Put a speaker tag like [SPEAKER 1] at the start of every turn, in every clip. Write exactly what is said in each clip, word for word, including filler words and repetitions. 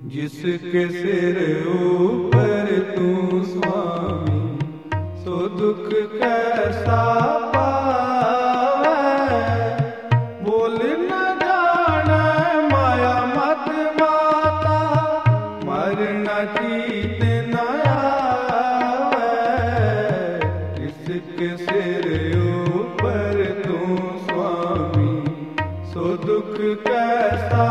[SPEAKER 1] जिसके सिर ऊपर तू स्वामी, सो दुख कैसा पावै। बोल न जाने माया मत माता, मरना चीत न आवे। जिसके सिर ऊपर तू स्वामी, सो दुख कैसा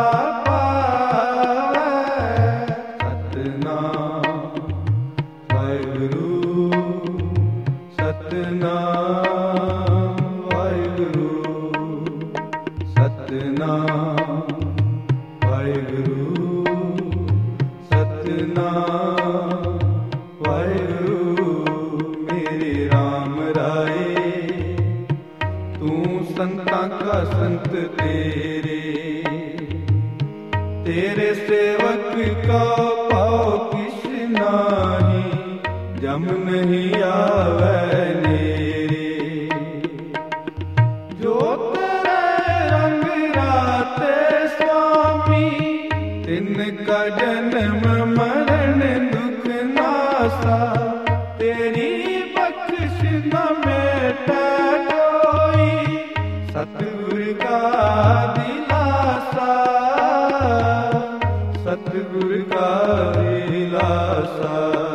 [SPEAKER 1] सतनाम वाहिगुरु, सतनाम वाहिगुरु, सतनाम वाहिगुरु। मेरे राम राए तू संतां का संत तेरे, तेरे सेवक का पाओ किस नाही, जम नहीं आवे नेरे। जो तेरे रंग राते स्वामी, तिनका जन्म मरण दुख नासा। तेरी बख्शिश न मेटा कोई, सतगुर का दिलासा, सतगुर का दिलासा।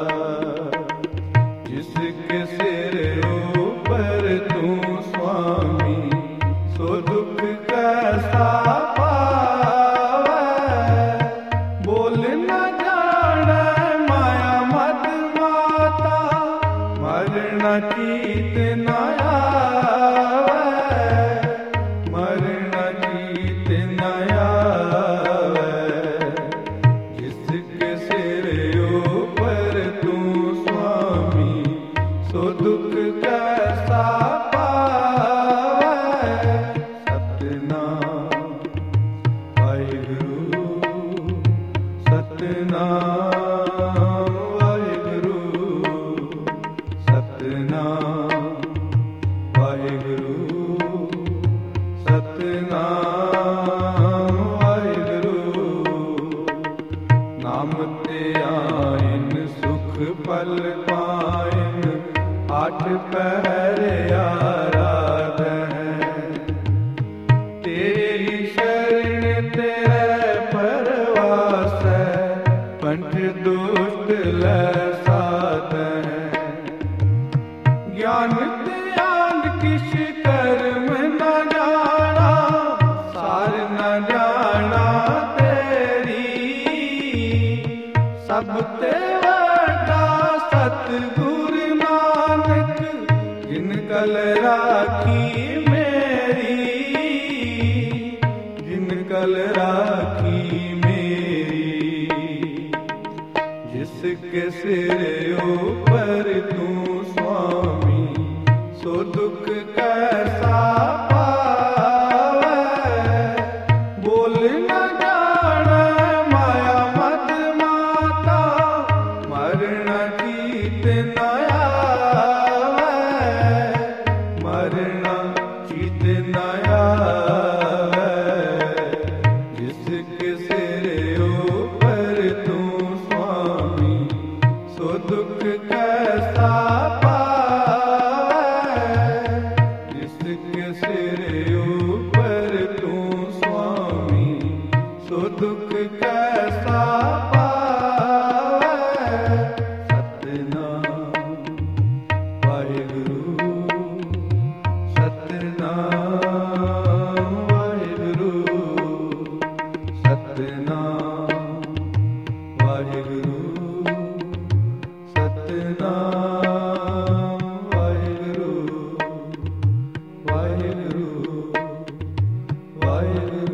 [SPEAKER 1] जिसके सिर ऊपर तू स्वामी, सो दुख कैसा पावै। बोल न जाने माया मत माता, मरना चीत न आवे, मरना चीत न आवे। जिसके सिर ऊपर तू स्वामी, सो दुख कैसा पावै। सतनाम वाहिगुरु, सतनाम वाहिगुरु, सतनाम वाहिगुरु, सतनाम वाहिगुरु। नाम ते आइन सुख पल पाइन, आठ पहर आराधन। तेरी शरण तेरे परवास, पंच दुष्ट लै साधन। ज्ञान ध्यान किस कर्म न जाना, सार न जाना तेरी। सब ते वड्डा सतगुर नानक, जिन कल राखी मेरी, जिन कल राखी मेरी। जिसके सिर ऊपर तू स्वामी, सो दुख कैसा पावै। बोल न जाने माया मत माता, मरना चीत न आवे, मरना चीत न आवे। जिसके सिर ऊपर तू स्वामी, सो दुख कैसा पावै। जिसके सिर ऊपर तू स्वामी, सो दुख कैसा पावै। सतनाम वाहिगुरु, सतनाम वाहिगुरु, सतनाम वाहिगुरु, सतनाम वाहिगुरु, वाहिगुरु, वाहिगुरु।